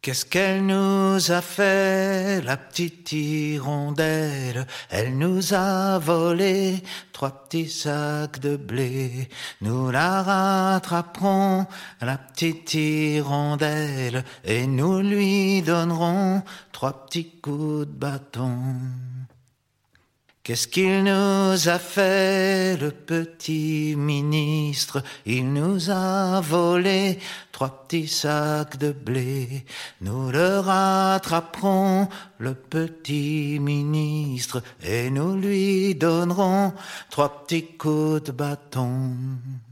Qu'est-ce qu'elle nous a fait, la petite hirondelle? Elle nous a volé 3 petits sacs de blé. Nous la rattraperons, la petite hirondelle, et nous lui donnerons 3 petits coups de bâton. Qu'est-ce qu'il nous a fait, le petit ministre? Il nous a volé 3 petits sacs de blé. Nous le rattraperons, le petit ministre, et nous lui donnerons 3 petits coups de bâton.